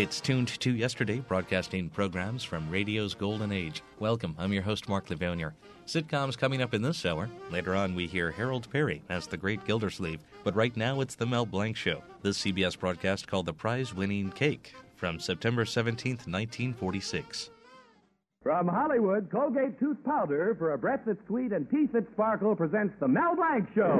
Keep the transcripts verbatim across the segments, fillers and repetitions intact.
It's tuned to yesterday, broadcasting programs from radio's golden age. Welcome, I'm your host, Mark Livounier. Sitcoms coming up in this hour. Later on, we hear Harold Perry as the Great Gildersleeve. But right now, it's the Mel Blanc Show, this C B S broadcast called The Prize-Winning Cake, from September seventeenth, nineteen forty-six. From Hollywood, Colgate Tooth Powder for a breath that's sweet and teeth that sparkle presents the Mel Blanc Show.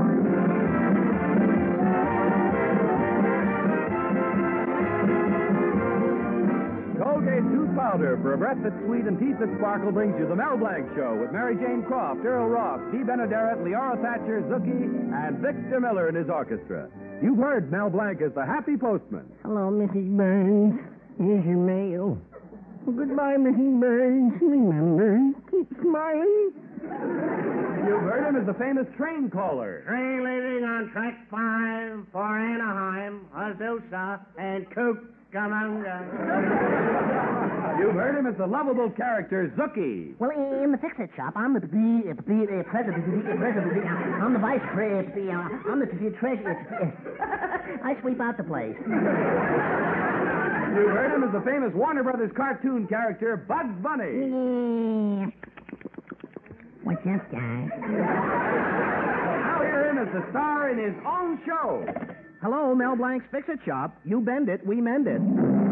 Colgate Tooth Powder for a breath that's sweet and teeth that sparkle brings you the Mel Blanc Show with Mary Jane Croft, Earl Ross, Dee Benaderet, Leora Thatcher, Zookie, and Victor Miller and his orchestra. You've heard Mel Blanc as the happy postman. Hello, Missus Burns. Here's your mail. Well, goodbye, Missus Burns. Remember, keep smiling. You've heard him as the famous train caller. Train leaving on track five for Anaheim, Azusa, and Cucamonga. You've heard him as the lovable character Zookie. Well, in the fix-it shop, I'm the, the, the, the president. The president. I'm the vice president. I'm the treasurer. I sweep out the place. You've heard him as the famous Warner Brothers cartoon character Bugs Bunny. Yeah. What's up, guys? Now hear him as the star in his own show. Hello, Mel Blanc's Fix-It Shop. You bend it, we mend it.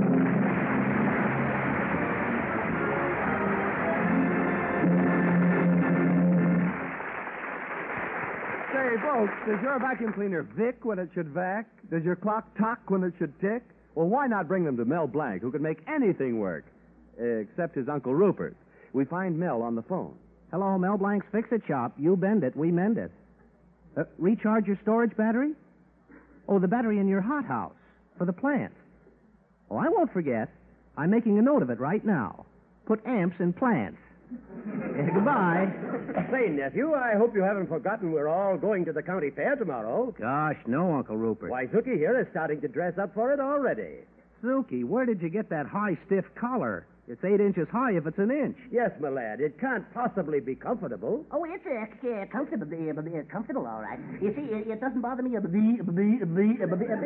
Say, folks, does your vacuum cleaner Vic when it should vac? Does your clock tock when it should tick? Well, why not bring them to Mel Blanc, who can make anything work, except his Uncle Rupert? We find Mel on the phone. Hello, Mel Blanc's Fix-It Shop. You bend it, we mend it. Uh, recharge your storage battery? Oh, the battery in your hothouse for the plant. Oh, I won't forget. I'm making a note of it right now. Put amps in plants. Yeah, goodbye. Say, nephew, I hope you haven't forgotten we're all going to the county fair tomorrow. Gosh, no, Uncle Rupert. Why, Zookie here is starting to dress up for it already. Zookie, where did you get that high, stiff collar? It's eight inches high if it's an inch. Yes, my lad, it can't possibly be comfortable. Oh, it's uh, uh, comfortable, uh, uh, comfortable, all right. You see, it, it doesn't bother me a bit, a bit, a bit, a bit.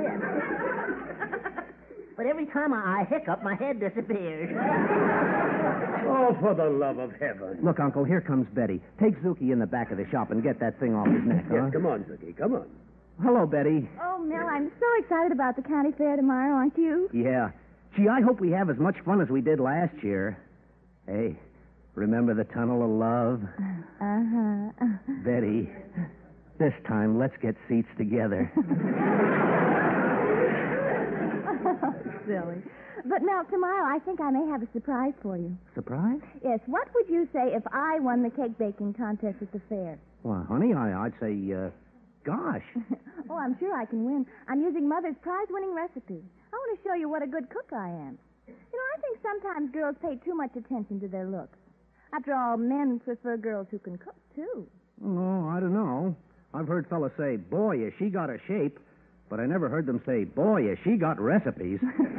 But every time I hiccup, my head disappears. Oh, for the love of heaven. Look, Uncle, here comes Betty. Take Zookie in the back of the shop and get that thing off his neck, huh? Yes, come on, Zookie, come on. Hello, Betty. Oh, Mel, I'm so excited about the county fair tomorrow, aren't you? Yeah. Gee, I hope we have as much fun as we did last year. Hey, remember the Tunnel of Love? Uh-huh. Betty, this time let's get seats together. Silly. But, Mel, tomorrow I think I may have a surprise for you. Surprise? Yes, what would you say if I won the cake baking contest at the fair? Well, honey, I, I'd say, uh, gosh. Oh, I'm sure I can win. I'm using Mother's prize-winning recipe. I want to show you what a good cook I am. You know, I think sometimes girls pay too much attention to their looks. After all, men prefer girls who can cook, too. Oh, I don't know. I've heard fellas say, boy, has she got a shape. But I never heard them say, boy, has she got recipes.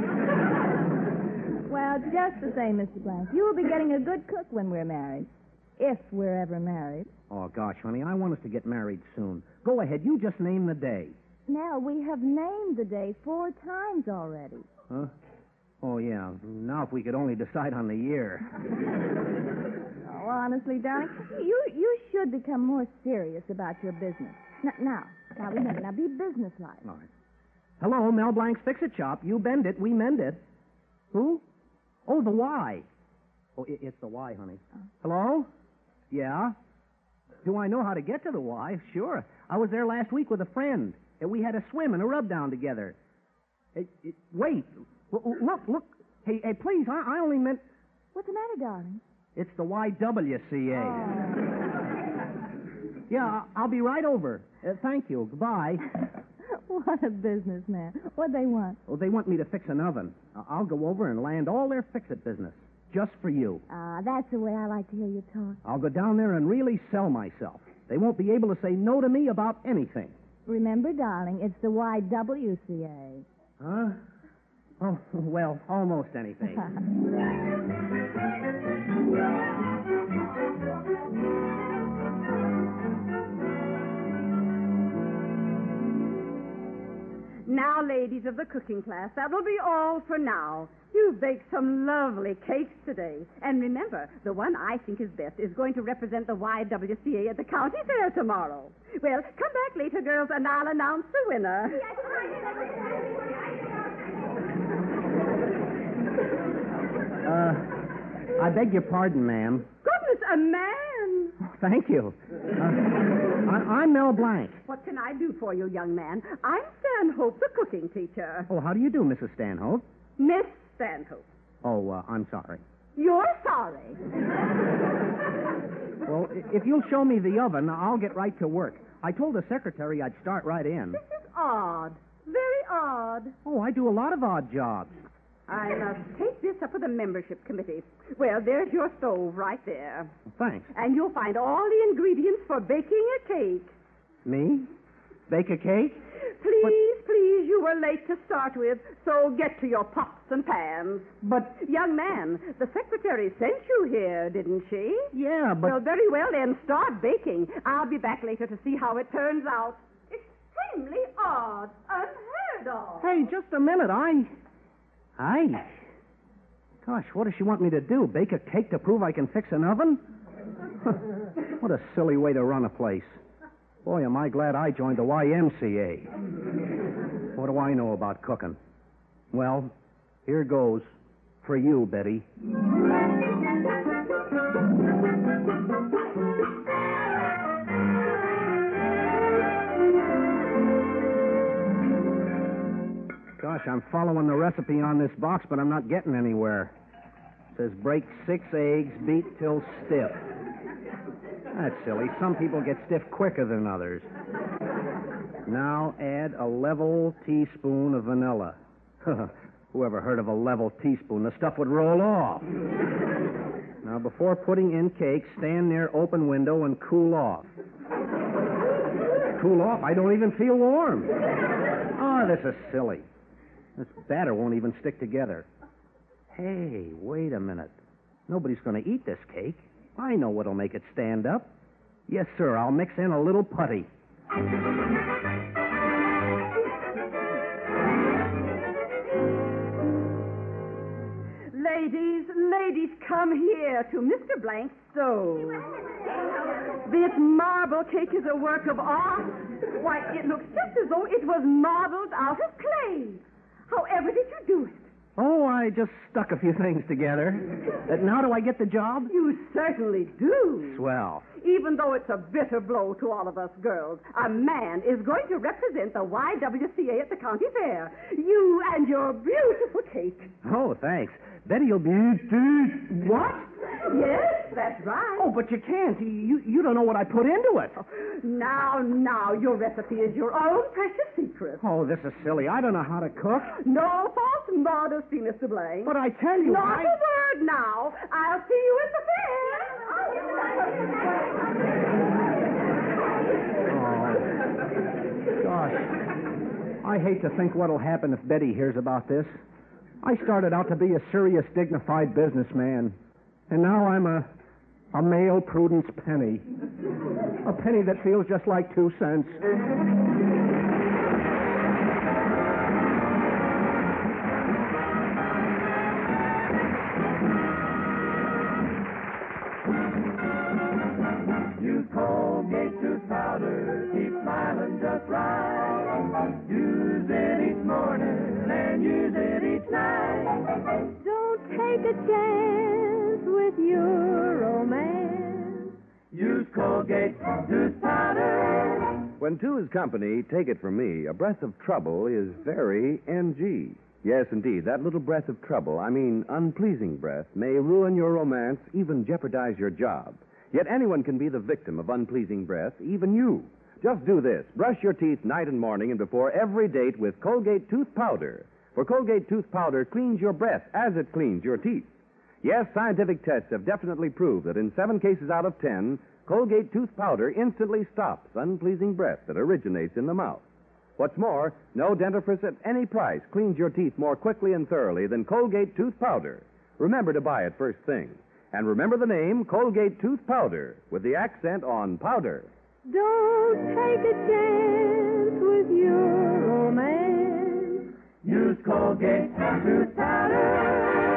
Well, just the same, Mister Blank. You will be getting a good cook when we're married. If we're ever married. Oh, gosh, honey, I want us to get married soon. Go ahead, you just name the day. Now, we have named the day four times already. Huh? Oh, yeah. Now if we could only decide on the year. Oh, honestly, darling, you you should become more serious about your business. Now, now, now remember, now be businesslike. All right. Hello, Mel Blanc's Fix-It Shop. You bend it, we mend it. Who? Oh, the Y. Oh, it, it's the Y, honey. Oh. Hello? Yeah? Do I know how to get to the Y? Sure. I was there last week with a friend. And we had a swim and a rub-down together. It, it, wait. L- look, look. Hey, hey, please, I, I only meant... What's the matter, darling? It's the Y W C A. Oh. Yeah, I'll be right over. Uh, thank you. Goodbye. What a businessman. What they want? Oh, they want me to fix an oven. Uh, I'll go over and land all their fix-it business. Just for you. Ah, that's the way I like to hear you talk. I'll go down there and really sell myself. They won't be able to say no to me about anything. Remember, darling, it's the Y W C A. Huh? Oh, well, almost anything. Now, ladies of the cooking class, that will be all for now. You've baked some lovely cakes today. And remember, the one I think is best is going to represent the Y W C A at the county fair tomorrow. Well, come back later, girls, and I'll announce the winner. Uh, I beg your pardon, ma'am. Goodness, a man! Thank you. Uh, I, I'm Mel Blank. What can I do for you, young man? I'm Stanhope, the cooking teacher. Oh, how do you do, Missus Stanhope? Miss Stanhope. Oh, uh, I'm sorry. You're sorry. Well, i- if you'll show me the oven, I'll get right to work. I told the secretary I'd start right in. This is odd. Very odd. Oh, I do a lot of odd jobs. I must take this up with the membership committee. Well, there's your stove right there. Thanks. And you'll find all the ingredients for baking a cake. Me? Bake a cake? Please, please, you were late to start with, so get to your pots and pans. But, Young man, the secretary sent you here, didn't she? yeah, but... Well, very well, then start baking. I'll be back later to see how it turns out. Extremely odd. Unheard of. Hey, just a minute. I... I... Gosh, what does she want me to do? Bake a cake to prove I can fix an oven? What a silly way to run a place. Boy, am I glad I joined the Y M C A. What do I know about cooking? Well, here goes. For you, Betty. Gosh, I'm following the recipe on this box, but I'm not getting anywhere. It says break six eggs, beat till stiff. That's silly. Some people get stiff quicker than others. Now add a level teaspoon of vanilla. Whoever heard of a level teaspoon? The stuff would roll off. Now, before putting in cake, stand near open window and cool off. Cool off? I don't even feel warm. Oh, this is silly. This batter won't even stick together. Hey, wait a minute. Nobody's going to eat this cake. I know what'll make it stand up. Yes, sir, I'll mix in a little putty. Ladies, ladies, come here to Mister Blank's stove. This marble cake is a work of art. Why, it looks just as though it was modeled out of clay. However did you do it? Oh, I just stuck a few things together. Uh, now do I get the job? You certainly do. Swell. Even though it's a bitter blow to all of us girls, a man is going to represent the Y W C A at the county fair. You and your beautiful cake. Oh, thanks. Betty will be... What? Yes, that's right. Oh, but you can't. You, you don't know what I put into it. Now, now, your recipe is your own precious secret. Oh, this is silly. I don't know how to cook. No false modesty, Mister Blaine. But I tell you, Not I... a word now. I'll see you at the fair. Oh, gosh. I hate to think what'll happen if Betty hears about this. I started out to be a serious, dignified businessman. And now I'm a, a male Prudence penny. A penny that feels just like two cents. Use Colgate tooth powder, keep smiling just right. Use it each morning and use it each night. Don't take a chance with your romance. Use Colgate tooth powder. When two is company, take it from me, a breath of trouble is very N G. Yes, indeed, that little breath of trouble, I mean unpleasing breath, may ruin your romance, even jeopardize your job. Yet anyone can be the victim of unpleasing breath, even you. Just do this. Brush your teeth night and morning and before every date with Colgate tooth powder. For Colgate tooth powder cleans your breath as it cleans your teeth. Yes, scientific tests have definitely proved that in seven cases out of ten, Colgate tooth powder instantly stops unpleasing breath that originates in the mouth. What's more, no dentifrice at any price cleans your teeth more quickly and thoroughly than Colgate tooth powder. Remember to buy it first thing. And remember the name Colgate tooth powder with the accent on powder. Don't take a chance with your romance. Tooth powder.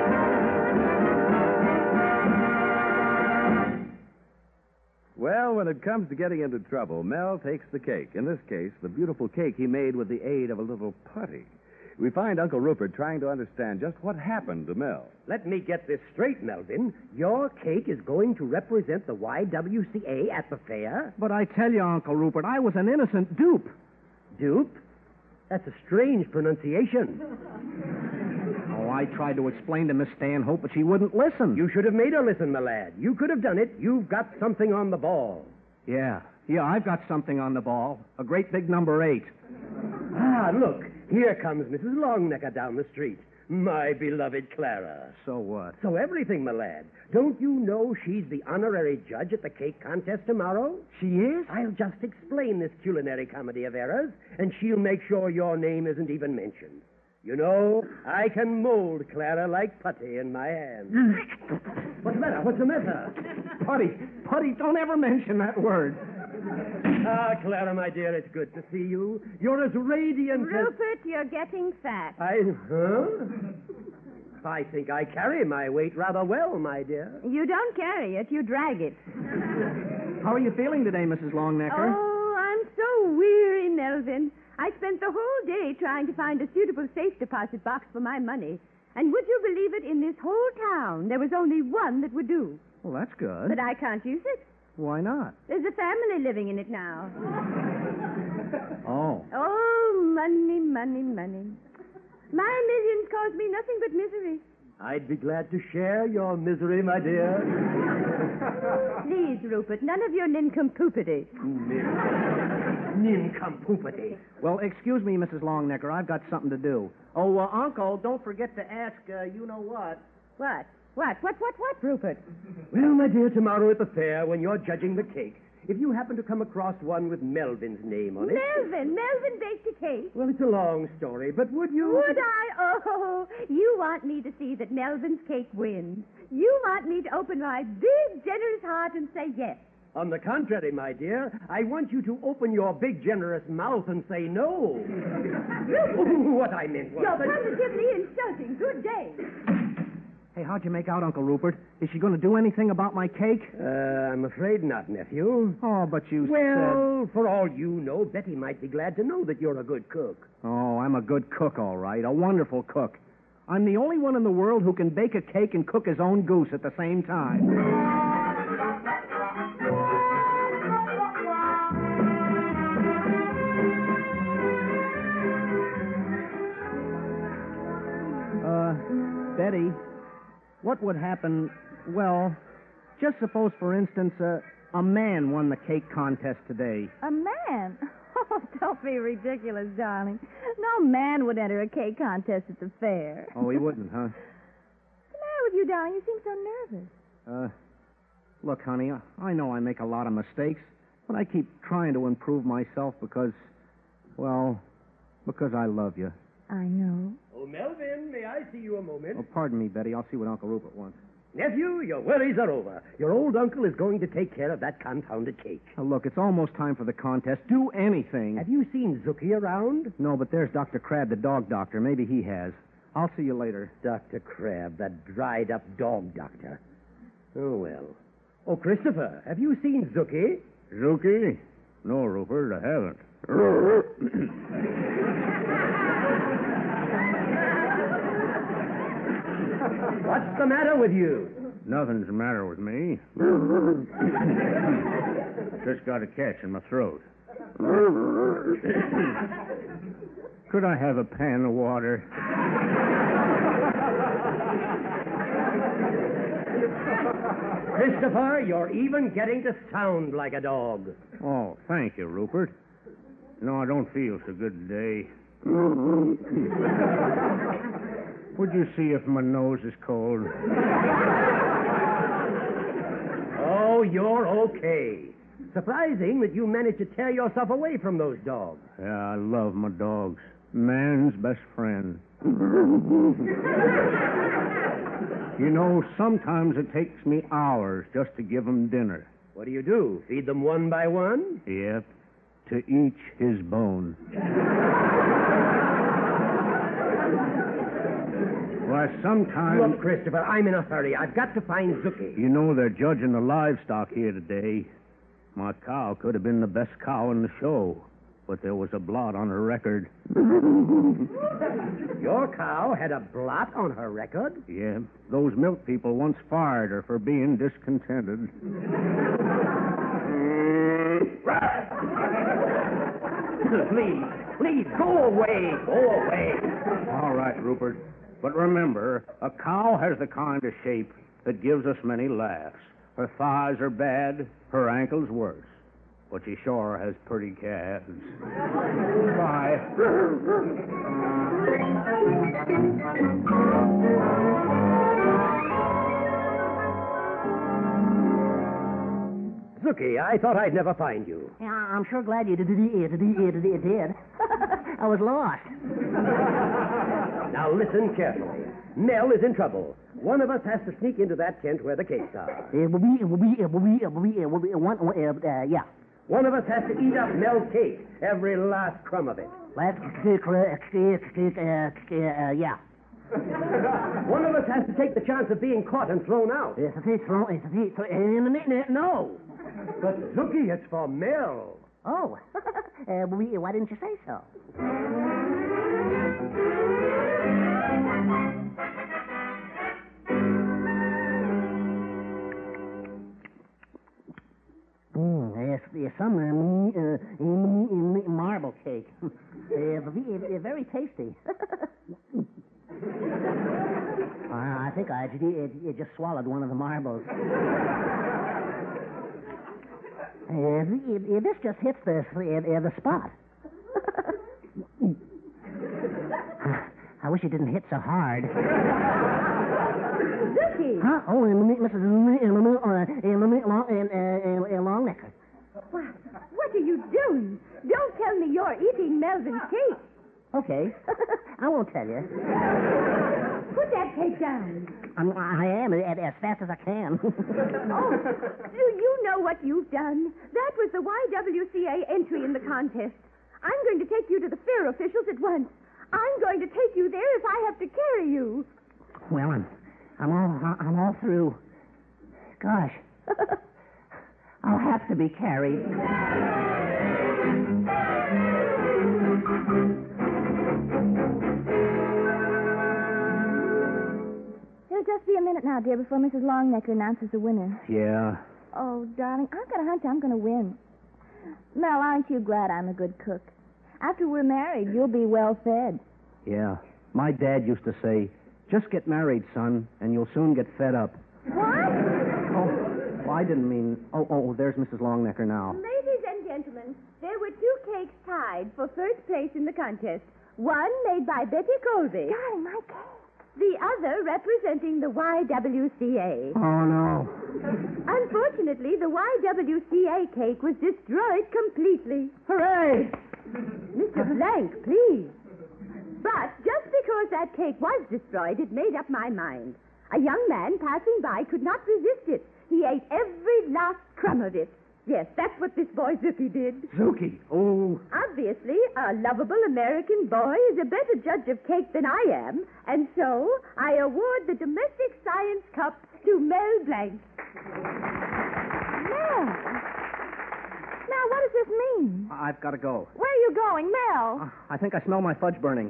Well, when it comes to getting into trouble, Mel takes the cake. In this case, the beautiful cake he made with the aid of a little putty. We find Uncle Rupert trying to understand just what happened to Mel. Let me get this straight, Melvin. Your cake is going to represent the Y W C A at the fair? But I tell you, Uncle Rupert, I was an innocent dupe. Dupe? That's a strange pronunciation. Oh, I tried to explain to Miss Stanhope, but she wouldn't listen. You should have made her listen, my lad. You could have done it. You've got something on the ball. Yeah, yeah, I've got something on the ball. A great big number eight. Ah, look. Here comes Missus Longnecker down the street. My beloved Clara. So what? So everything, my lad. Don't you know she's the honorary judge at the cake contest tomorrow? She is? I'll just explain this culinary comedy of errors, and she'll make sure your name isn't even mentioned. You know, I can mold Clara like putty in my hand. What's the matter? What's the matter? Putty. Putty, don't ever mention that word. Ah, Clara, my dear, it's good to see you. You're as radiant as... Rupert, you're getting fat. I... Huh? I think I carry my weight rather well, my dear. You don't carry it, you drag it. How are you feeling today, Missus Longnecker? Oh, I'm so weary, Melvin. I spent the whole day trying to find a suitable safe deposit box for my money. And would you believe it, in this whole town, there was only one that would do. Well, that's good. But I can't use it. Why not? There's a family living in it now. Oh. Oh, money, money, money. My millions cause me nothing but misery. I'd be glad to share your misery, my dear. Please, Rupert, none of your nincompoopity. Nincompoopity. Well, excuse me, Missus Longnecker. I've got something to do. Oh, uh, Uncle, don't forget to ask uh, you know what. What? What? What, what, what, Rupert? Well, my dear, tomorrow at the fair, when you're judging the cake, if you happen to come across one with Melvin's name on it... Melvin! Melvin baked a cake. Well, it's a long story, but would you... Would I? Oh, you want me to see that Melvin's cake wins. You want me to open my big, generous heart and say yes. On the contrary, my dear, I want you to open your big, generous mouth and say no. What I meant was... You're positively insulting. Good day. Hey, how'd you make out, Uncle Rupert? Is she going to do anything about my cake? Uh, I'm afraid not, nephew. Oh, but you Well, said... for all you know, Betty might be glad to know that you're a good cook. Oh, I'm a good cook, all right. A wonderful cook. I'm the only one in the world who can bake a cake and cook his own goose at the same time. Uh, Betty... What would happen, well, just suppose, for instance, uh, a man won the cake contest today. A man? Oh, don't be ridiculous, darling. No man would enter a cake contest at the fair. Oh, he wouldn't, huh? What's the matter with you, darling? You seem so nervous. Uh, look, honey, I, I know I make a lot of mistakes, but I keep trying to improve myself because, well, because I love you. I know. Oh, Melvin, may I see you a moment? Oh, pardon me, Betty. I'll see what Uncle Rupert wants. Nephew, your worries are over. Your old uncle is going to take care of that confounded cake. Oh, look, it's almost time for the contest. Do anything. Have you seen Zookie around? No, but there's Doctor Crab, the dog doctor. Maybe he has. I'll see you later. Doctor Crab, that dried-up dog doctor. Oh, well. Oh, Christopher, have you seen Zookie? Zookie? No, Rupert, I haven't. What's the matter with you? Nothing's the matter with me. Just got a catch in my throat. Could I have a pan of water? Christopher, you're even getting to sound like a dog. Oh, thank you, Rupert. No, I don't feel so good today. Would you see if my nose is cold? Oh, you're okay. Surprising that you managed to tear yourself away from those dogs. Yeah, I love my dogs. Man's best friend. You know, sometimes it takes me hours just to give them dinner. What do you do? Feed them one by one? Yep. To each his bone. Uh, sometime... Look, Christopher, I'm in a hurry. I've got to find Zuki. You know they're judging the livestock here today. My cow could have been the best cow in the show, but there was a blot on her record. Your cow had a blot on her record? Yeah, those milk people once fired her for being discontented. Please, please, go away, go away. All right, Rupert. But remember, a cow has the kind of shape that gives us many laughs. Her thighs are bad, her ankles worse. But she sure has pretty calves. Bye. Zuki, I thought I'd never find you. Yeah, I'm sure glad you did. did, did, did, did, did. I was lost. Now listen carefully. Nell is in trouble. One of us has to sneak into that tent where the cakes are. It will be, it will be, it will be, it will be, it will be, one, uh, uh, yeah. One of us has to eat up Nell's cake, every last crumb of it. Last, uh, uh, yeah. One of us has to take the chance of being caught and thrown out. It's a throw, it's a throw, in the minute, no. But Zuki, it's for Mel. Oh, uh, we, why didn't you say so? Mm, yes, yes, some uh, uh, marble cake. uh, very, very tasty. uh, I think I just, I just swallowed one of the marbles. Uh, the, uh, this just hits the uh, uh, the spot. I wish it didn't hit so hard. Zuki! Huh? Oh, and Missus Longnecker. What, what are you doing? Don't tell me you're eating Melvin's cake. Okay. I won't tell you. Put that cake down. I'm, I am, as, as fast as I can. Oh, do you know what you've done? That was the Y W C A entry in the contest. I'm going to take you to the fair officials at once. I'm going to take you there if I have to carry you. Well, I'm, I'm all, I'm all through. Gosh, I'll have to be carried. It'll just be a minute now, dear, before Missus Longnecker announces the winner. Yeah. Oh, darling, I've got a hunch I'm going to win. Mel, aren't you glad I'm a good cook? After we're married, you'll be well fed. Yeah. My dad used to say, just get married, son, and you'll soon get fed up. What? Oh, well, I didn't mean... Oh, oh, there's Missus Longnecker now. Ladies and gentlemen, there were two cakes tied for first place in the contest. One made by Betty Colby. Darling, my cake. The other representing the Y W C A. Oh, no. Unfortunately, the Y W C A cake was destroyed completely. Hooray! Mister Blank, please. But just because that cake was destroyed, it made up my mind. A young man passing by could not resist it. He ate every last crumb of it. Yes, that's what this boy Zuki did. Zuki. Oh. Obviously, a lovable American boy is a better judge of cake than I am, and so I award the Domestic Science Cup to Mel Blank. Mel. Mel, what does this mean? I've got to go. Where are you going, Mel? Uh, I think I smell my fudge burning.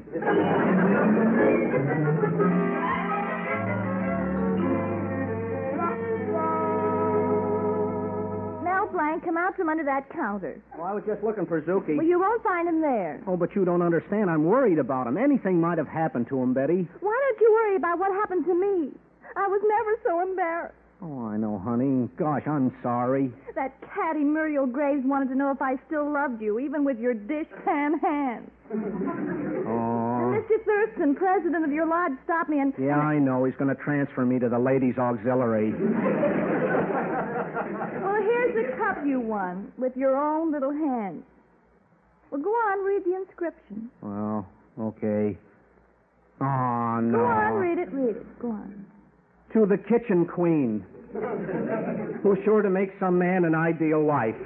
Mel Blank, come out from under that counter. Oh, I was just looking for Zuki. Well, you won't find him there. Oh, but you don't understand. I'm worried about him. Anything might have happened to him, Betty. Why don't you worry about what happened to me? I was never so embarrassed. Oh, I know, honey. Gosh, I'm sorry. That catty Muriel Graves wanted to know if I still loved you, even with your dishpan hands. Oh. Mister Thurston, president of your lodge, stopped me and... Yeah, I know. He's going to transfer me to the ladies' auxiliary. Well, here's the cup you won, with your own little hands. Well, go on, read the inscription. Well, okay. Oh, no. Go on, read it, read it. Go on. To the kitchen queen, who's sure to make some man an ideal wife.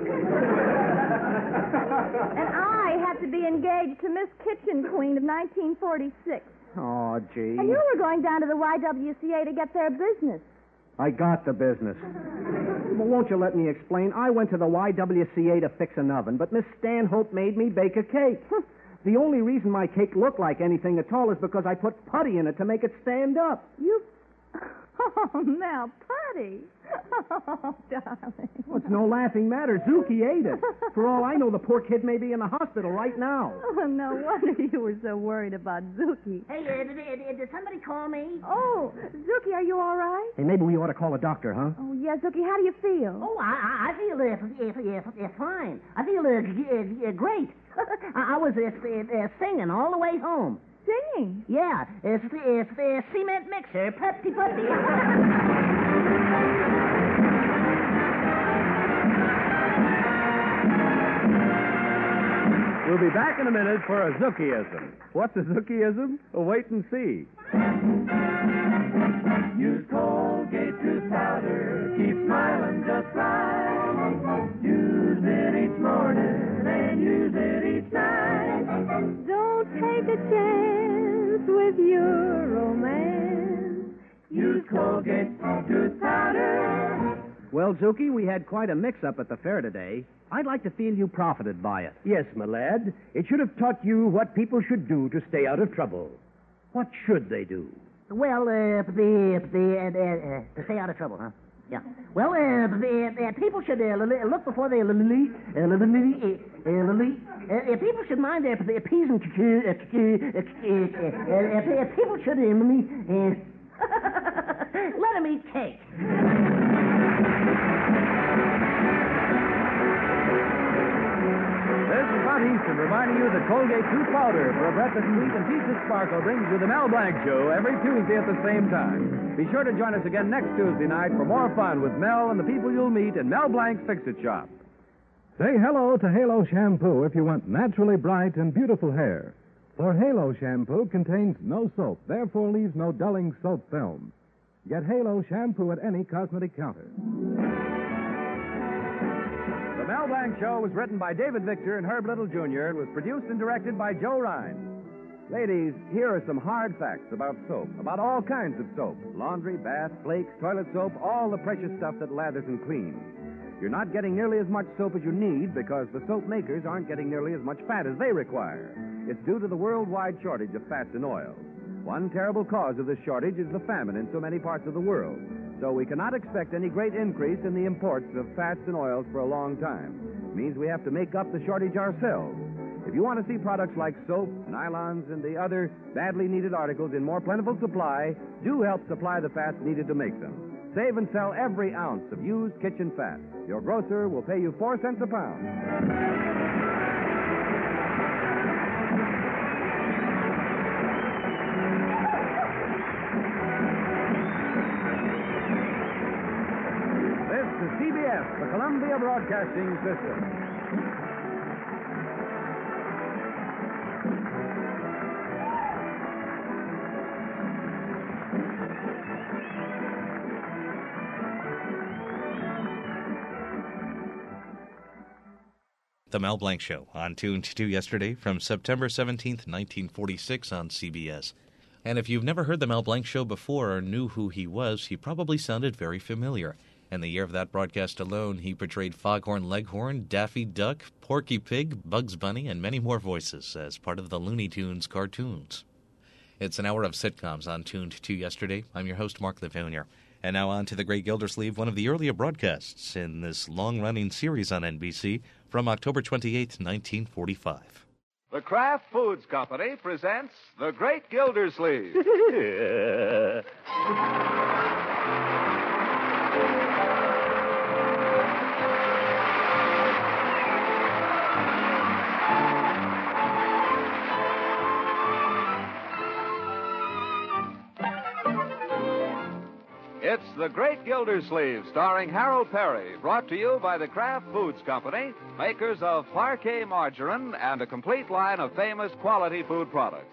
And I have to be engaged to Miss Kitchen Queen of nineteen forty-six. Oh, gee. And you were going down to the Y W C A to get their business. I got the business. Well, won't you let me explain? I went to the Y W C A to fix an oven, but Miss Stanhope made me bake a cake. The only reason my cake looked like anything at all is because I put putty in it to make it stand up. You... Oh, Mel, putty. Oh, darling. Well, it's no laughing matter. Zuki ate it. For all I know, the poor kid may be in the hospital right now. Oh, no wonder you were so worried about Zuki. Hey, uh, did, did, did somebody call me? Oh, Zuki, are you all right? Hey, maybe we ought to call a doctor, huh? Oh, yeah, Zuki, how do you feel? Oh, I, I I feel uh, uh, uh, fine. I feel uh, g- uh, great. I, I was uh, uh, singing all the way home. Singing? Yeah, it's it's the cement mixer, putty putty. We'll be back in a minute for a Zukiism. What's a Zukiism? Well, wait and see. Use Colgate tooth powder, keep smiling just right. Use it each morning and use it each night. Don't take a chance with your romance. Use Colgate tooth powder. Well, Zuki, we had quite a mix-up at the fair today. I'd like to feel you profited by it. Yes, my lad. It should have taught you what people should do to stay out of trouble. What should they do? Well, uh, the the uh, uh, to stay out of trouble, huh? Yeah. Well, uh, the, uh, people should uh, look before they uh, uh, uh, people should mind their their p's and q's. Uh, uh, people should uh, let them eat cake. This is Scott Easton reminding you that Colgate Tooth Powder for a breath of sweet and teeth that sparkle brings you the Mel Blanc Show every Tuesday at the same time. Be sure to join us again next Tuesday night for more fun with Mel and the people you'll meet in Mel Blanc's Fix-It Shop. Say hello to Halo Shampoo if you want naturally bright and beautiful hair. For Halo Shampoo contains no soap, therefore leaves no dulling soap film. Get Halo Shampoo at any cosmetic counter. The Mel Blanc Show was written by David Victor and Herb Little Junior and was produced and directed by Joe Rhine. Ladies, here are some hard facts about soap, about all kinds of soap. Laundry, bath, flakes, toilet soap, all the precious stuff that lathers and cleans. You're not getting nearly as much soap as you need because the soap makers aren't getting nearly as much fat as they require. It's due to the worldwide shortage of fats and oils. One terrible cause of this shortage is the famine in so many parts of the world. So we cannot expect any great increase in the imports of fats and oils for a long time. It means we have to make up the shortage ourselves. If you want to see products like soap, nylons, and the other badly needed articles in more plentiful supply, do help supply the fats needed to make them. Save and sell every ounce of used kitchen fat. Your grocer will pay you four cents a pound. This is C B S, the Columbia Broadcasting System. The Mel Blanc Show, on Tuned to yesterday from September seventeenth, nineteen forty-six on C B S. And if you've never heard the Mel Blanc Show before or knew who he was, he probably sounded very familiar. In the year of that broadcast alone, he portrayed Foghorn Leghorn, Daffy Duck, Porky Pig, Bugs Bunny, and many more voices as part of the Looney Tunes cartoons. It's an hour of sitcoms on Tuned to yesterday. I'm your host, Mark Livonia. And now on to The Great Gildersleeve, one of the earlier broadcasts in this long-running series on N B C from October twenty-eighth, nineteen forty-five. The Kraft Foods Company presents The Great Gildersleeve. It's The Great Gildersleeve, starring Harold Perry, brought to you by the Kraft Foods Company, makers of Parquet Margarine and a complete line of famous quality food products.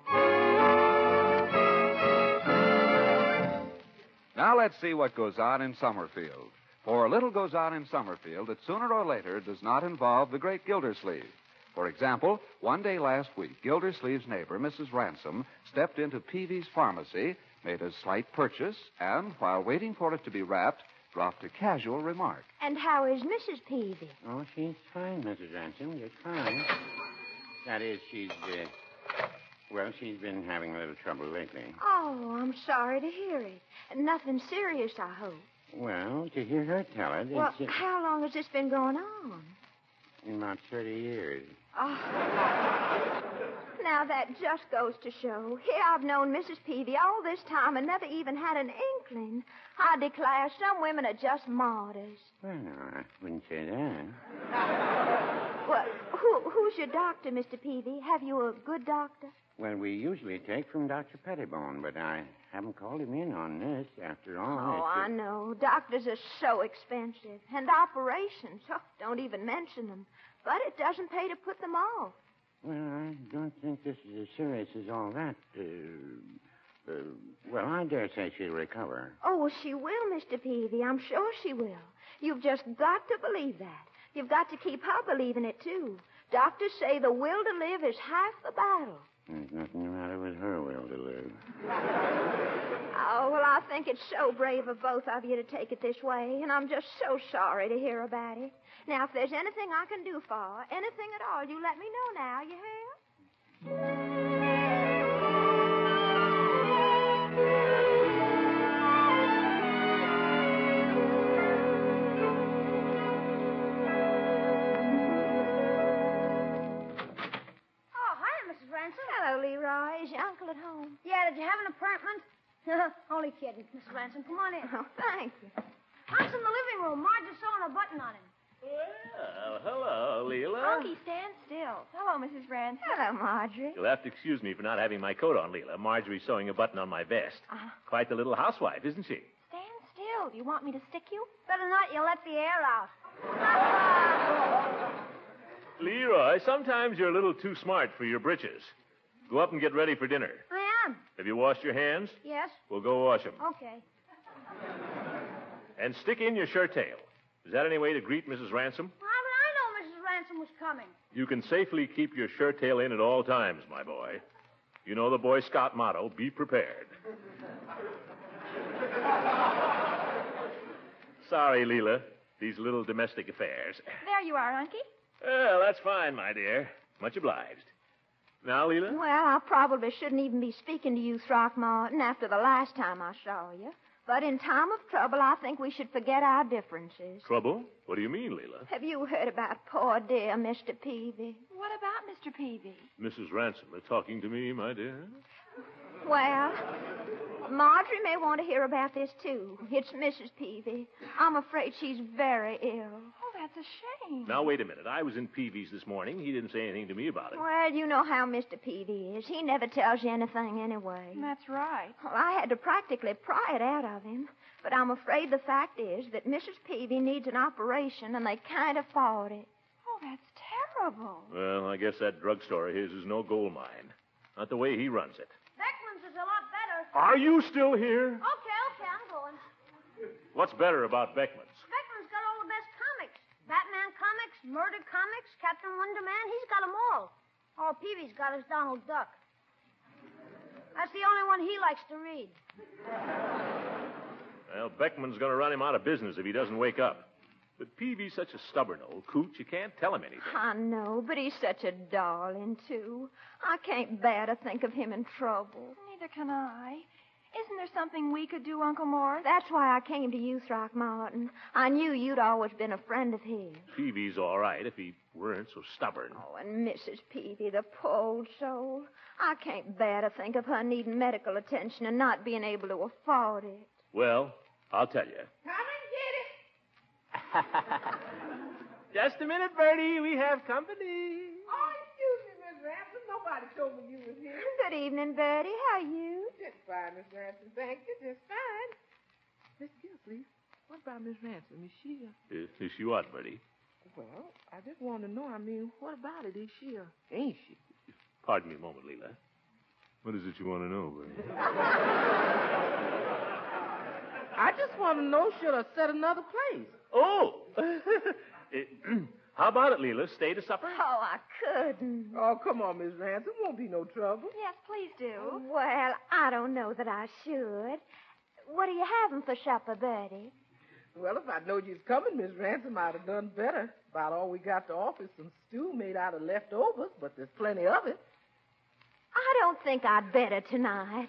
Now let's see what goes on in Summerfield. For little goes on in Summerfield that sooner or later does not involve the Great Gildersleeve. For example, one day last week, Gildersleeve's neighbor, Missus Ransom, stepped into Peavy's pharmacy, made a slight purchase, and while waiting for it to be wrapped, dropped a casual remark. And how is Missus Peavy? Oh, she's fine, Missus Ransom. Just fine. That is, she's, uh, well, she's been having a little trouble lately. Oh, I'm sorry to hear it. Nothing serious, I hope. Well, to hear her tell it, Well, it's uh, how long has this been going on? in about thirty years. Oh. Now, that just goes to show. Here I've known Missus Peavy all this time and never even had an inkling. I declare some women are just martyrs. Well, no, I wouldn't say that. Well, who, who's your doctor, Mister Peavy? Have you a good doctor? Well, we usually take from Doctor Pettibone, but I haven't called him in on this after all. Oh, It's, uh, I know. Doctors are so expensive. And operations, oh, don't even mention them. But it doesn't pay to put them off. Well, I don't think this is as serious as all that. Uh, uh, well, I dare say she'll recover. Oh, she will, Mister Peavy. I'm sure she will. You've just got to believe that. You've got to keep her believing it, too. Doctors say the will to live is half the battle. There's nothing the matter with her will to live. Oh, well, I think it's so brave of both of you to take it this way, and I'm just so sorry to hear about it. Now, if there's anything I can do for her, anything at all, you let me know now, you hear? Hello, Leroy. Is your uncle at home? Yeah, did you have an appointment? Only kidding, Miss Ransom. Come on in. Oh, thank you. Unc's in the living room. Marge is sewing a button on him. Well, hello, Leela. Unky, stand still. Hello, Missus Ransom. Hello, Marjorie. You'll have to excuse me for not having my coat on, Leela. Marjorie's sewing a button on my vest. Uh, Quite the little housewife, isn't she? stand still. Do you want me to stick you? Better not. You let the air out. Leroy, sometimes you're a little too smart for your britches. Go up and get ready for dinner. I am. Have you washed your hands? Yes. Well, go wash them. Okay. And stick in your shirt tail. Is that any way to greet Missus Ransom? How did I know Missus Ransom was coming? You can safely keep your shirt tail in at all times, my boy. You know the Boy Scout motto, be prepared. Sorry, Leela. These little domestic affairs. There you are, Unky. Well, that's fine, my dear. Much obliged. Now, Leela? Well, I probably shouldn't even be speaking to you, Throckmorton, after the last time I saw you. But in time of trouble, I think we should forget our differences. Trouble? What do you mean, Leela? Have you heard about poor dear Mister Peavy? What about Mister Peavy? Missus Ransom are talking to me, my dear. Well, Marjorie may want to hear about this, too. It's Missus Peavy. I'm afraid she's very ill. Oh, that's a shame. Now, wait a minute. I was in Peavy's this morning. He didn't say anything to me about it. Well, you know how Mister Peavy is. He never tells you anything anyway. That's right. Well, I had to practically pry it out of him. But I'm afraid the fact is that Missus Peavy needs an operation, and they can't afford it. Oh, that's terrible. Well, I guess that drugstore of his is no gold mine. Not the way he runs it. Beckman's is a lot better. Are you still here? Okay, okay, I'm going. What's better about Beckman's? Beckman's got all the best comics. Batman comics, Murder comics, Captain Wonder Man. He's got them all. All Peavy's got is Donald Duck. That's the only one he likes to read. Well, Beckman's going to run him out of business if he doesn't wake up. But Peavy's such a stubborn old coot, you can't tell him anything. I know, but he's such a darling, too. I can't bear to think of him in trouble. Neither can I. Isn't there something we could do, Uncle Morris? That's why I came to you, Throckmorton. I knew you'd always been a friend of his. Peavy's all right if he weren't so stubborn. Oh, and Missus Peavy, the poor old soul. I can't bear to think of her needing medical attention and not being able to afford it. Well, I'll tell you. Come and get it. Just a minute, Bertie. We have company. Oh, excuse me, Miss Ransom. Nobody told me you was here. Good evening, Bertie. How are you? Just fine, Miss Ransom. Thank you. Just fine. Miss Gilsleeve, what about Miss Ransom? Is she a... Is, is she what, Bertie? Well, I just want to know, I mean, what about it? Is she a... Ain't she? Pardon me a moment, Leela. What is it you want to know, Bertie? I just want to know, should I set another place? Oh! It- How about it, Leela? Stay to supper? Oh, I couldn't. Oh, come on, Miss Ransom. Won't be no trouble. Yes, please do. Well, I don't know that I should. What are you having for supper, Bertie? Well, if I'd known you was coming, Miss Ransom, I'd have done better. About all we got to offer is some stew made out of leftovers, but there's plenty of it. I don't think I'd better tonight.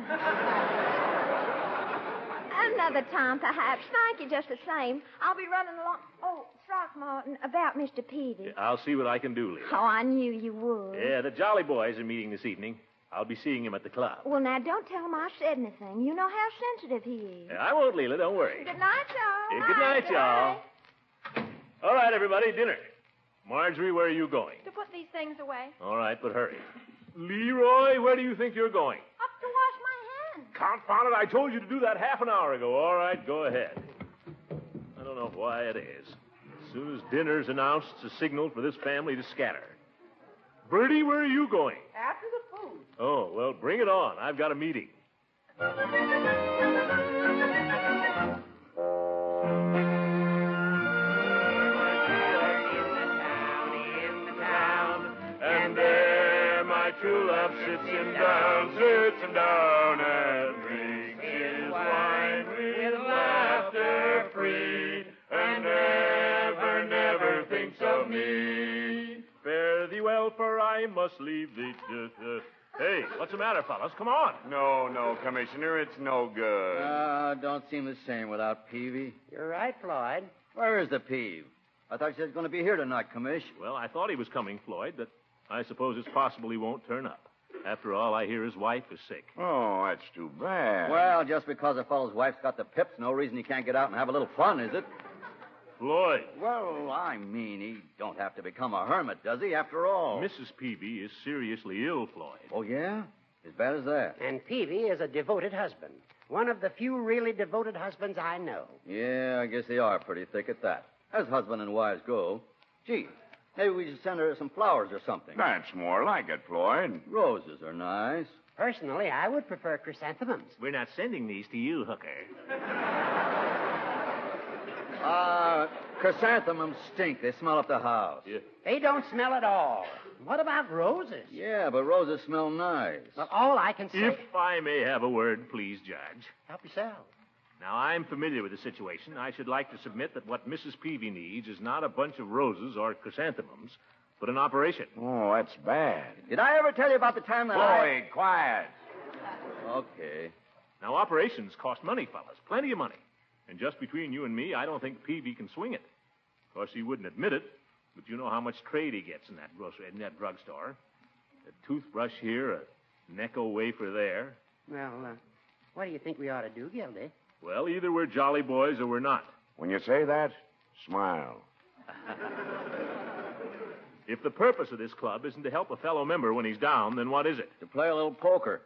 Another time, perhaps. Thank you just the same. I'll be running along. Oh, Throckmorton, about Mister Peavy. I'll see what I can do, Leela. Oh, I knew you would. Yeah, the Jolly Boys are meeting this evening. I'll be seeing him at the club. Well, now, don't tell him I said anything. You know how sensitive he is. Yeah, I won't, Leela. Don't worry. Good night, y'all. Yeah, good night, y'all. All right, everybody, dinner. Marjorie, where are you going? To put these things away. All right, but hurry. Leroy, where do you think you're going? Up to wash my hands. Confound it, I told you to do that half an hour ago. All right, go ahead. I don't know why it is. As soon as dinner's announced, it's a signal for this family to scatter. Bertie, where are you going? After the food. Oh, well, bring it on. I've got a meeting. And there my true love sits him down, sits him down and drinks his wine with laughter free, and never, never thinks of me. Fare thee well, for I must leave thee. Uh, uh, hey, what's the matter, fellas? Come on. No, no, Commissioner, it's no good. Uh, don't seem the same without Peavy. You're right, Floyd. Where is the Peave? I thought you was going to be here tonight, Commish. Well, I thought he was coming, Floyd, but I suppose it's possible he won't turn up. After all, I hear his wife is sick. Oh, that's too bad. Well, just because a fellow's wife's got the pips, no reason he can't get out and have a little fun, is it? Floyd. Well, I mean, he don't have to become a hermit, does he, after all? Missus Peavy is seriously ill, Floyd. Oh, yeah? As bad as that? And Peavy is a devoted husband. One of the few really devoted husbands I know. Yeah, I guess they are pretty thick at that. As husband and wives go. Gee, maybe we should send her some flowers or something. That's more like it, Floyd. Roses are nice. Personally, I would prefer chrysanthemums. We're not sending these to you, Hooker. Uh, chrysanthemums stink. They smell up the house. Yeah. They don't smell at all. What about roses? Yeah, but roses smell nice. Well, all I can say... If I may have a word, please, Judge. Help yourself. Now, I'm familiar with the situation. I should like to submit that what Missus Peavy needs is not a bunch of roses or chrysanthemums, but an operation. Oh, that's bad. Did I ever tell you about the time that Floyd, I... quiet. Okay. Now, operations cost money, fellas. Plenty of money. And just between you and me, I don't think Peavy can swing it. Of course, he wouldn't admit it, but you know how much trade he gets in that grocery, in that drugstore. A toothbrush here, a Necco wafer there. Well, uh, what do you think we ought to do, Gildy? Well, either we're jolly boys or we're not. When you say that, smile. If the purpose of this club isn't to help a fellow member when he's down, then what is it? To play a little poker.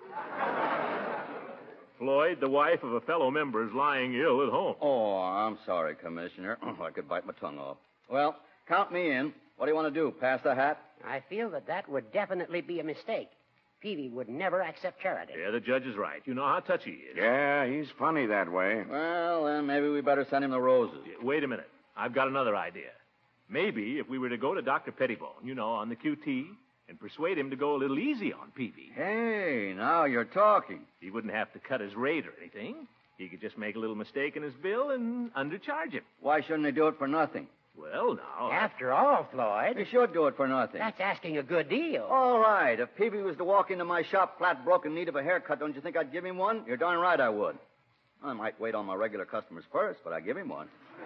Floyd, the wife of a fellow member is lying ill at home. Oh, I'm sorry, Commissioner. I could bite my tongue off. Well, count me in. What do you want to do, pass the hat? I feel that that would definitely be a mistake. Peavy would never accept charity. Yeah, the judge is right. You know how touchy he is. Yeah, he's funny that way. Well, then maybe we better send him the roses. Yeah, wait a minute. I've got another idea. Maybe if we were to go to Doctor Pettibone, you know, on the Q T, and persuade him to go a little easy on Peavy. Hey, now you're talking. He wouldn't have to cut his rate or anything. He could just make a little mistake in his bill and undercharge him. Why shouldn't he do it for nothing? Well, now... After all, Floyd... He should do it for nothing. That's asking a good deal. All right. If Peavy was to walk into my shop flat broke in need of a haircut, don't you think I'd give him one? You're darn right I would. I might wait on my regular customers first, but I'd give him one.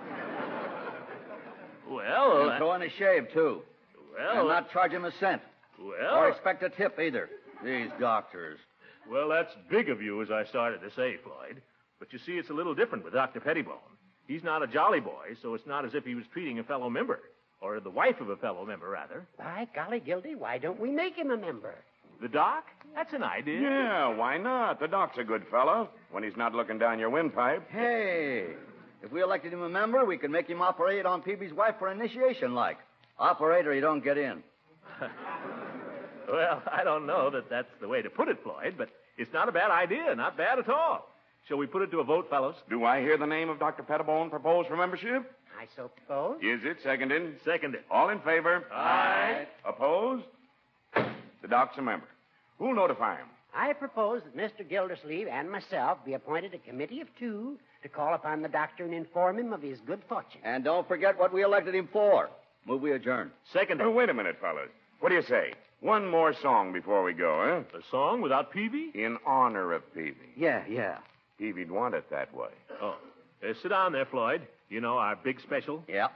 Well... And uh... throw in a shave, too. Well... And not charge him a cent. Well... Or expect a tip, either. These doctors. Well, that's big of you, as I started to say, Floyd. But you see, it's a little different with Doctor Pettibone. He's not a jolly boy, so it's not as if he was treating a fellow member. Or the wife of a fellow member, rather. By golly, Gildy, why don't we make him a member? The doc? That's an idea. Yeah, why not? The doc's a good fellow when he's not looking down your windpipe. Hey, if we elected him a member, we could make him operate on Peavy's wife for initiation, like. Operator, you don't get in. Well, I don't know that that's the way to put it, Floyd, but it's not a bad idea. Not bad at all. Shall we put it to a vote, fellows? Do I hear the name of Doctor Pettibone proposed for membership? I so propose. Is it seconded? Seconded. All in favor? Aye. Opposed? The doc's a member. Who'll notify him? I propose that Mister Gildersleeve and myself be appointed a committee of two to call upon the doctor and inform him of his good fortune. And don't forget what we elected him for. Move we adjourn. Seconded. Oh, wait a minute, fellas. What do you say? One more song before we go, huh? A song without Peavy? In honor of Peavy. Yeah, yeah. Peavy'd want it that way. Oh. Uh, sit down there, Floyd. You know, our big special. Yeah.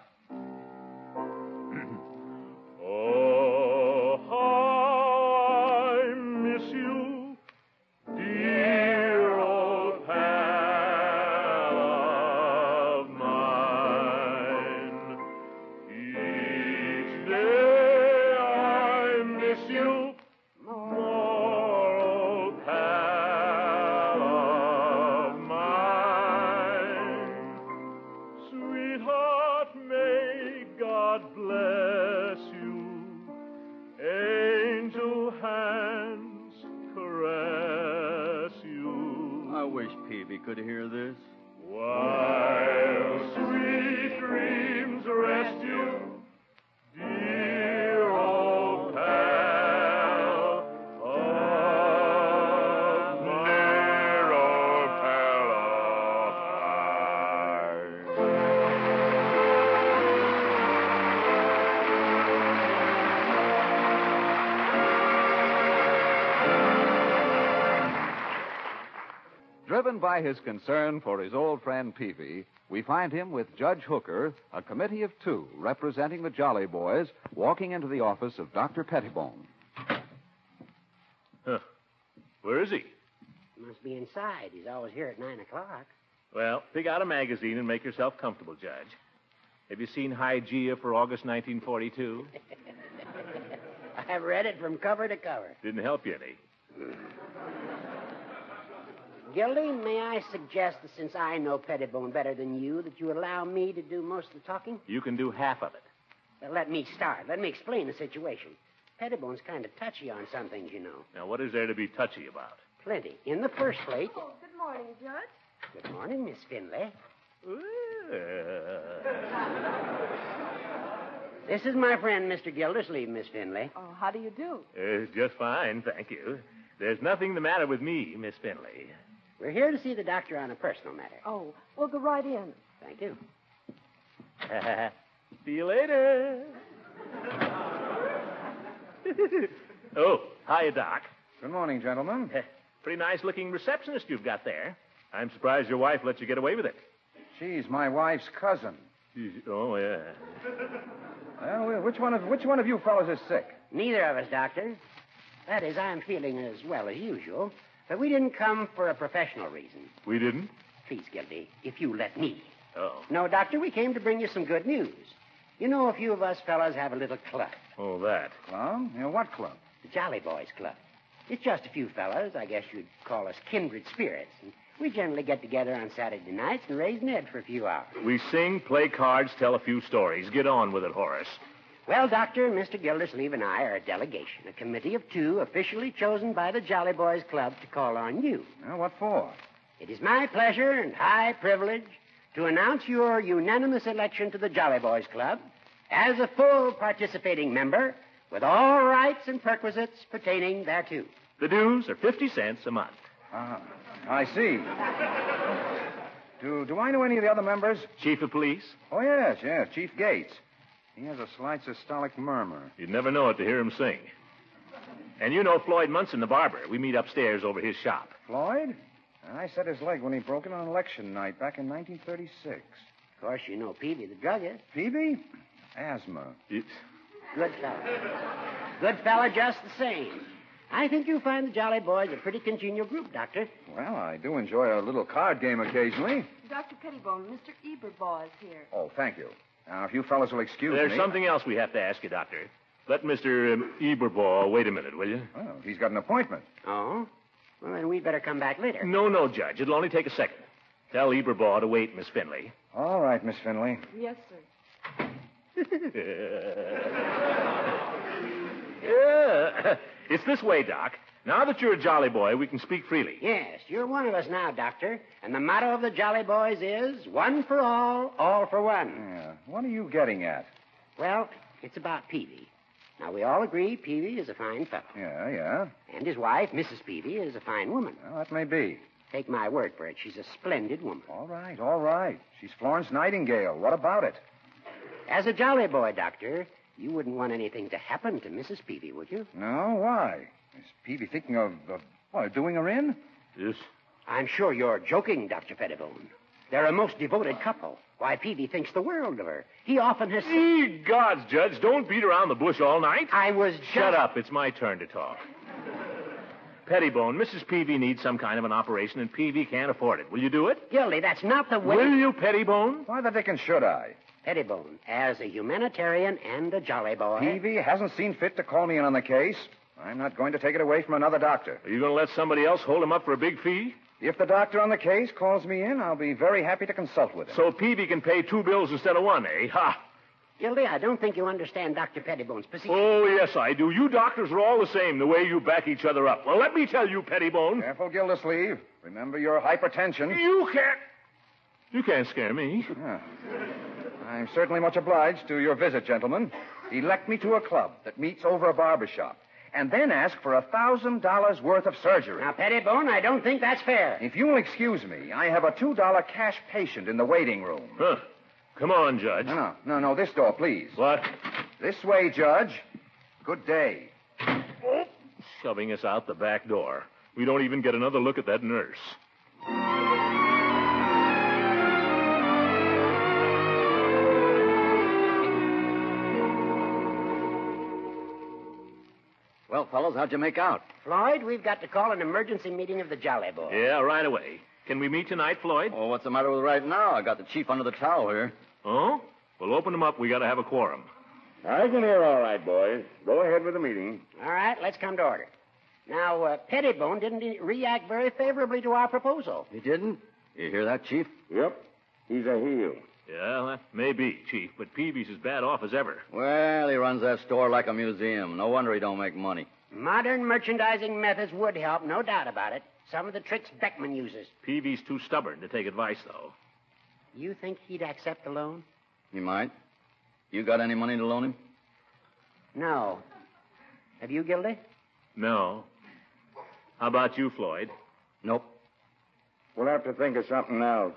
Oh, how I miss you, dear old pal of mine. Each day I miss you more, old pal of mine. Sweetheart, may God bless you. Angel hands caress you. I wish Peavy could hear this. While sweet dreams rest you, dear old pal of mine. Dear old pal of mine. Driven by his concern for his old friend Peavy, we find him with Judge Hooker, a committee of two representing the Jolly Boys, walking into the office of Doctor Pettibone. Huh. Where is he? Must be inside. He's always here at nine o'clock. Well, pick out a magazine and make yourself comfortable, Judge. Have you seen Hygeia for August nineteen forty-two? I've read it from cover to cover. Didn't help you any. Gildy, may I suggest that since I know Pettibone better than you, that you allow me to do most of the talking? You can do half of it. Well, let me start. Let me explain the situation. Pettibone's kind of touchy on some things, you know. Now, what is there to be touchy about? Plenty. In the first place... Oh, good morning, Judge. Good morning, Miss Finley. This is my friend, Mister Gildersleeve, Miss Finley. Oh, how do you do? It's just fine, thank you. There's nothing the matter with me, Miss Finley. We're here to see the doctor on a personal matter. Oh, well, go right in. Thank you. See you later. Oh, hiya, Doc. Good morning, gentlemen. Pretty nice-looking receptionist you've got there. I'm surprised your wife lets you get away with it. She's my wife's cousin. Oh, yeah. Well, which one of which one of you fellows is sick? Neither of us, Doctor. That is, I'm feeling as well as usual, but we didn't come for a professional reason. We didn't? Please, Gildy, if you let me. Oh. No, Doctor, we came to bring you some good news. You know, a few of us fellas have a little club. Oh, that. Club? You know, what club? The Jolly Boys Club. It's just a few fellas. I guess you'd call us kindred spirits. And we generally get together on Saturday nights and raise Ned for a few hours. We sing, play cards, tell a few stories. Get on with it, Horace. Well, Doctor, Mister Gildersleeve and I are a delegation, a committee of two officially chosen by the Jolly Boys Club to call on you. Well, what for? It is my pleasure and high privilege to announce your unanimous election to the Jolly Boys Club as a full participating member with all rights and perquisites pertaining thereto. The dues are fifty cents a month. Ah, I see. do, do I know any of the other members? Chief of Police? Oh, yes, yes, Chief Gates. He has a slight systolic murmur. You'd never know it to hear him sing. And you know Floyd Munson, the barber. We meet upstairs over his shop. Floyd? I set his leg when he broke in on election night back in nineteen thirty-six. Of course, you know Peavy, the druggist. Peavy? Asthma. It's... Good fella. Good fella just the same. I think you'll find the Jolly Boys a pretty congenial group, Doctor. Well, I do enjoy a little card game occasionally. Doctor Pettibone, Mister Eberbaugh is here. Oh, thank you. Now, if you fellows will excuse There's me... There's something else we have to ask you, Doctor. Let Mister Um, Eberbaugh wait a minute, will you? Oh, he's got an appointment. Oh? Well, then we'd better come back later. No, no, Judge. It'll only take a second. Tell Eberbaugh to wait, Miss Finley. All right, Miss Finley. Yes, sir. Yeah. It's this way, Doc. Now that you're a jolly boy, we can speak freely. Yes, you're one of us now, Doctor. And the motto of the Jolly Boys is one for all, all for one. Yeah. What are you getting at? Well, it's about Peavy. Now, we all agree Peavy is a fine fellow. Yeah, yeah. And his wife, Missus Peavy, is a fine woman. Well, that may be. Take my word for it. She's a splendid woman. All right, all right. She's Florence Nightingale. What about it? As a jolly boy, Doctor, you wouldn't want anything to happen to Missus Peavy, would you? No, why? Is Peavy thinking of, of what, doing her in? Yes. I'm sure you're joking, Doctor Pettibone. They're a most devoted couple. Why, Peavy thinks the world of her. He often has... Ye gods, Judge, don't beat around the bush all night. I was just... Shut up. It's my turn to talk. Pettibone, Missus Peavy needs some kind of an operation, and Peavy can't afford it. Will you do it? Gildy, that's not the way... Will you, Pettibone? Why the dickens should I? Pettibone, as a humanitarian and a jolly boy... Peavy hasn't seen fit to call me in on the case. I'm not going to take it away from another doctor. Are you going to let somebody else hold him up for a big fee? If the doctor on the case calls me in, I'll be very happy to consult with him. So Peavy can pay two bills instead of one, eh? Ha! Gildy, I don't think you understand Doctor Pettibone's position. Oh, yes, I do. You doctors are all the same, the way you back each other up. Well, let me tell you, Pettibone. Careful, Gildersleeve. Remember your hypertension. You can't... You can't scare me. Yeah. I'm certainly much obliged to your visit, gentlemen. Elect me to a club that meets over a barber shop, and then ask for a thousand dollars worth of surgery. Now, Pettibone, I don't think that's fair. If you'll excuse me, I have a two dollar cash patient in the waiting room. Huh. Come on, Judge. No, no, no, no, this door, please. What? This way, Judge. Good day. Oh, shoving us out the back door. We don't even get another look at that nurse. Well, fellows, how'd you make out? Floyd, we've got to call an emergency meeting of the Jolly Boys. Yeah, right away. Can we meet tonight, Floyd? Oh, what's the matter with right now? I got the chief under the towel here. Oh? Well, open them up. We got to have a quorum. I can hear all right, boys. Go ahead with the meeting. All right, let's come to order. Now, uh, Pettibone didn't react very favorably to our proposal. He didn't? You hear that, Chief? Yep. He's a heel. Yeah, that may be, Chief, but Peavy's as bad off as ever. Well, he runs that store like a museum. No wonder he don't make money. Modern merchandising methods would help, no doubt about it. Some of the tricks Beckman uses. Peavy's too stubborn to take advice, though. You think he'd accept the loan? He might. You got any money to loan him? No. Have you, Gildy? No. How about you, Floyd? Nope. We'll have to think of something else.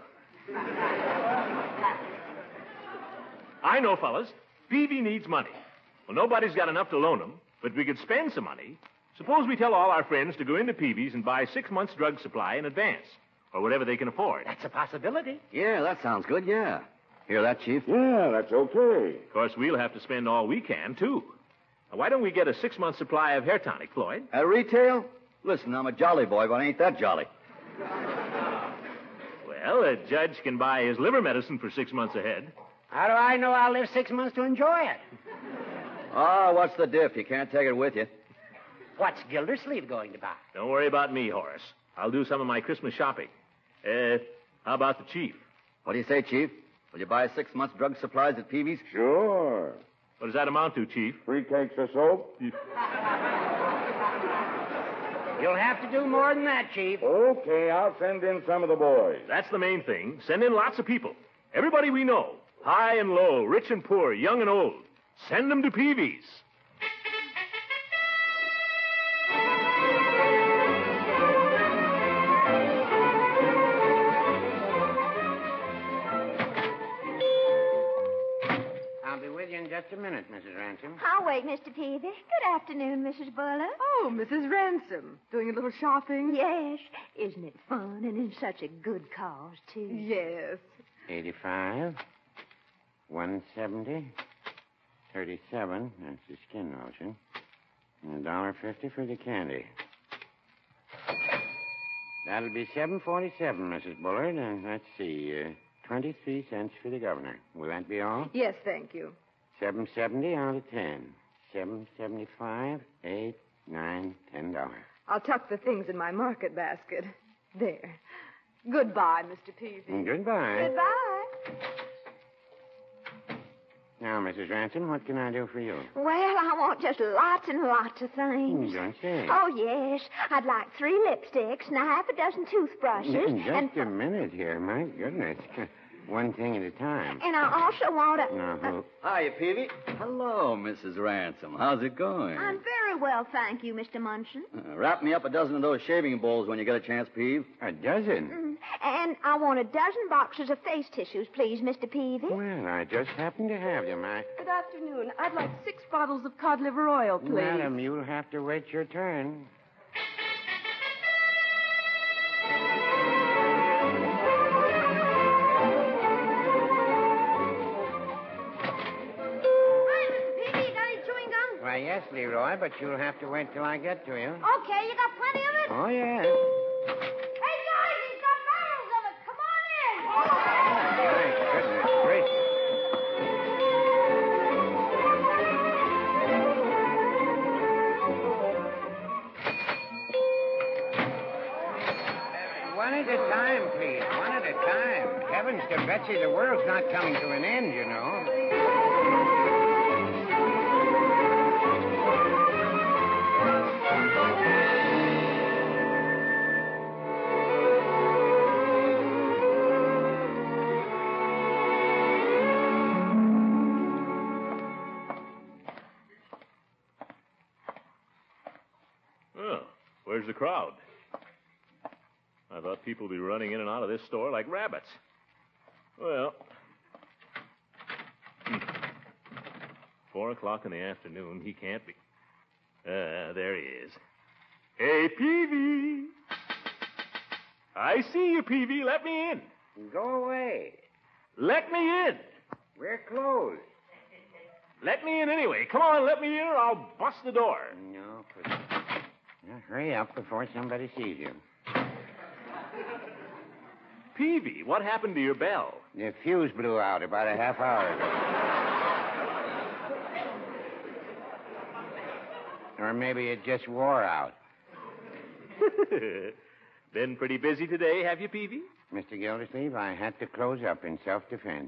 I know, fellas. Peavy needs money. Well, nobody's got enough to loan him, but we could spend some money. Suppose we tell all our friends to go into Peavy's and buy six months' drug supply in advance, or whatever they can afford. That's a possibility. Yeah, that sounds good, yeah. Hear that, Chief? Yeah, that's okay. Of course, we'll have to spend all we can, too. Now, why don't we get a six-month supply of hair tonic, Floyd? At retail? Listen, I'm a jolly boy, but I ain't that jolly. Well, a judge can buy his liver medicine for six months ahead. How do I know I'll live six months to enjoy it? Oh, what's the diff? You can't take it with you. What's Gildersleeve going to buy? Don't worry about me, Horace. I'll do some of my Christmas shopping. Uh, how about the Chief? What do you say, Chief? Will you buy six months' drug supplies at Peavy's? Sure. What does that amount to, Chief? Three cakes of soap? You'll have to do more than that, Chief. Okay, I'll send in some of the boys. That's the main thing. Send in lots of people. Everybody we know. High and low, rich and poor, young and old. Send them to Peavy's. I'll be with you in just a minute, Missus Ransom. I'll wait, Mister Peavy. Good afternoon, Missus Buller. Oh, Missus Ransom. Doing a little shopping? Yes. Isn't it fun and in such a good cause, too? Yes. eighty-five. one seventy. thirty-seven. That's the skin lotion. And a dollar fifty for the candy. That'll be seven forty-seven, Missus Bullard. And let's see, uh, twenty-three cents for the governor. Will that be all? Yes, thank you. Seven seventy out of ten. Seven seventy-five, eight, nine, ten dollars. I'll tuck the things in my market basket. There. Goodbye, Mister Peavy. Goodbye. Goodbye. Now, Missus Ransom, what can I do for you? Well, I want just lots and lots of things. You don't say. Oh, yes. I'd like three lipsticks and a half a dozen toothbrushes. Just and, a minute here. My goodness. One thing at a time. and I also want a... Now, who... Hiya, Peavy. Hello, Missus Ransom. How's it going? I'm very well, thank you, Mister Munson. Uh, wrap me up a dozen of those shaving bowls when you get a chance, Peave. A dozen? Mm, And I want a dozen boxes of face tissues, please, Mister Peavy. Well, I just happen to have them. I... Good afternoon. I'd like six bottles of cod liver oil, please. Madam, you'll have to wait your turn. Why, yes, Leroy, but you'll have to wait till I get to you. Okay, you got plenty of it? Oh, yeah. Hey, guys, he's got barrels of it. Come on in. My goodness gracious. One at a time, please. One at a time. Heavens to Betsy, the world's not coming to an end, you know. Oh, where's the crowd? I thought people would be running in and out of this store like rabbits. Well, hmm. four o'clock in the afternoon, he can't be. Ah, there he is. Hey, Peavy. I see you, Peavy. Let me in. Go away. Let me in. We're closed. Let me in anyway. Come on, let me in or I'll bust the door. No, please. Now, hurry up before somebody sees you. Peavy, what happened to your bell? The fuse blew out about a half hour ago. Or maybe it just wore out. Been pretty busy today, have you, Peavy? Mister Gildersleeve, I had to close up in self-defense.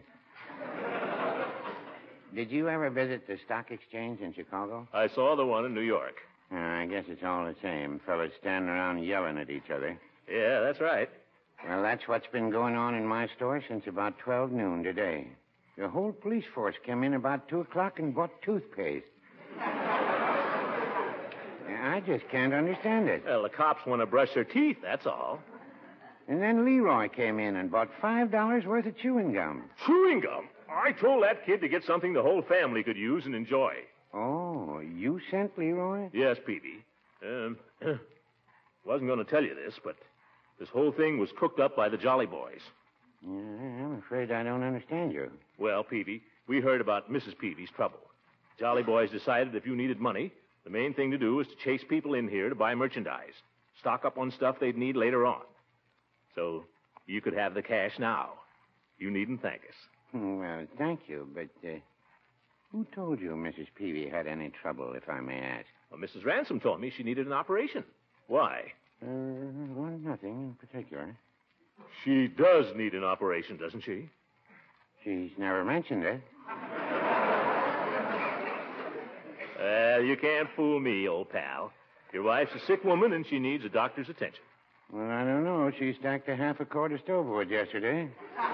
Did you ever visit the stock exchange in Chicago? I saw the one in New York. Uh, I guess it's all the same. Fellas standing around yelling at each other. Yeah, that's right. Well, that's what's been going on in my store since about twelve noon today. The whole police force came in about two o'clock and bought toothpaste. I just can't understand it. Well, the cops want to brush their teeth, that's all. And then Leroy came in and bought five dollars worth of chewing gum. Chewing gum? I told that kid to get something the whole family could use and enjoy. Oh, you sent Leroy? Yes, Peavy. Um, wasn't going to tell you this, but this whole thing was cooked up by the Jolly Boys. Yeah, I'm afraid I don't understand you. Well, Peavy, we heard about Missus Peavy's trouble. Jolly Boys decided if you needed money, the main thing to do was to chase people in here to buy merchandise, stock up on stuff they'd need later on. So you could have the cash now. You needn't thank us. Well, thank you, but uh, who told you Missus Peavy had any trouble, if I may ask? Well, Missus Ransom told me she needed an operation. Why? Uh, well, nothing in particular. She does need an operation, doesn't she? She's never mentioned it. Well, you can't fool me, old pal. Your wife's a sick woman, and she needs a doctor's attention. Well, I don't know. She stacked a half a quart of stovewood yesterday.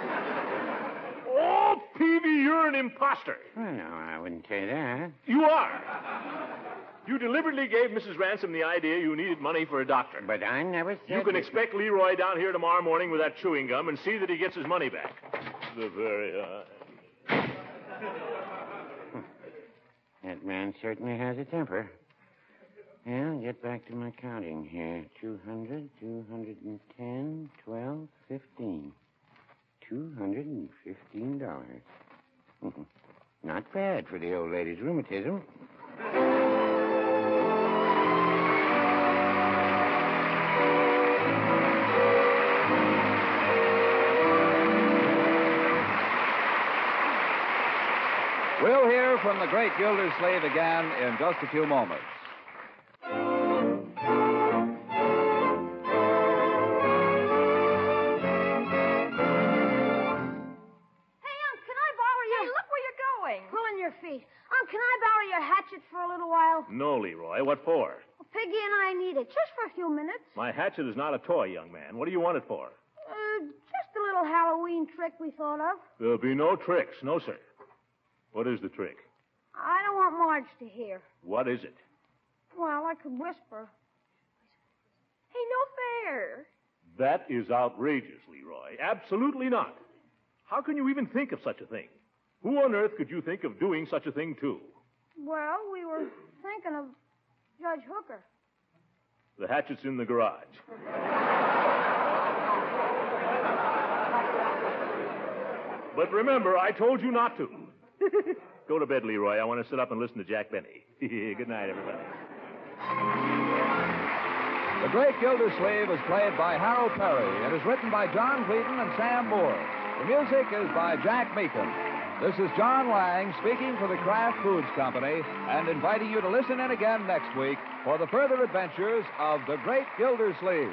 Oh, Peavy, you're an imposter. Well, no, I wouldn't say that. You are. You deliberately gave Missus Ransom the idea you needed money for a doctor. But I never said... You can that... expect Leroy down here tomorrow morning with that chewing gum and see that he gets his money back. The very... Uh... That man certainly has a temper. Well, get back to my counting here. two hundred, two hundred ten, twelve, fifteen. two hundred fifteen dollars. Not bad for the old lady's rheumatism. We'll hear from the great Gildersleeve again in just a few moments. a little while? No, Leroy. What for? Well, Piggy and I need it, just for a few minutes. My hatchet is not a toy, young man. What do you want it for? Uh, just a little Halloween trick we thought of. There'll be no tricks. No, sir. What is the trick? I don't want Marge to hear. What is it? Well, I could whisper. Hey, no fair. That is outrageous, Leroy. Absolutely not. How can you even think of such a thing? Who on earth could you think of doing such a thing to? Well, we were thinking of Judge Hooker. The hatchet's in the garage. But remember, I told you not to. Go to bed, Leroy. I want to sit up and listen to Jack Benny. Good night, everybody. The Great Gildersleeve is played by Harold Perry. It is written by John Cleaton and Sam Moore. The music is by Jack Meakin. This is John Lang speaking for the Kraft Foods Company and inviting you to listen in again next week for the further adventures of the Great Gildersleeve.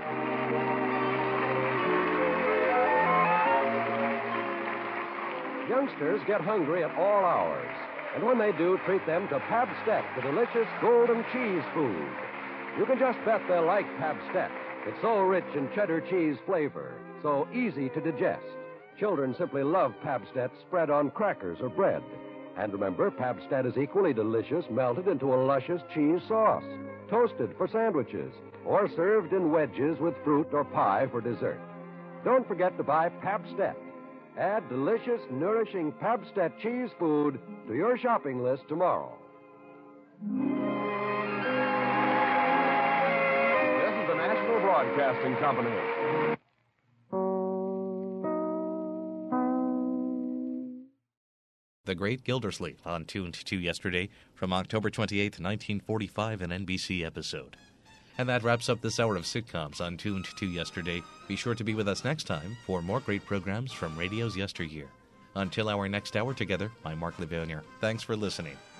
Youngsters get hungry at all hours. And when they do, treat them to Pabstet, the delicious golden cheese food. You can just bet they'll like Pabstet. It's so rich in cheddar cheese flavor, so easy to digest. Children simply love Pabstet spread on crackers or bread. And remember, Pabstet is equally delicious melted into a luscious cheese sauce, toasted for sandwiches, or served in wedges with fruit or pie for dessert. Don't forget to buy Pabstet. Add delicious, nourishing Pabstet cheese food to your shopping list tomorrow. This is the National Broadcasting Company. The Great Gildersleeve on Tuned to Yesterday from October twenty-eighth, nineteen forty-five, an N B C episode. And that wraps up this hour of sitcoms on Tuned to Yesterday. Be sure to be with us next time for more great programs from radio's yesteryear. Until our next hour together, I'm Mark Levonier. Thanks for listening.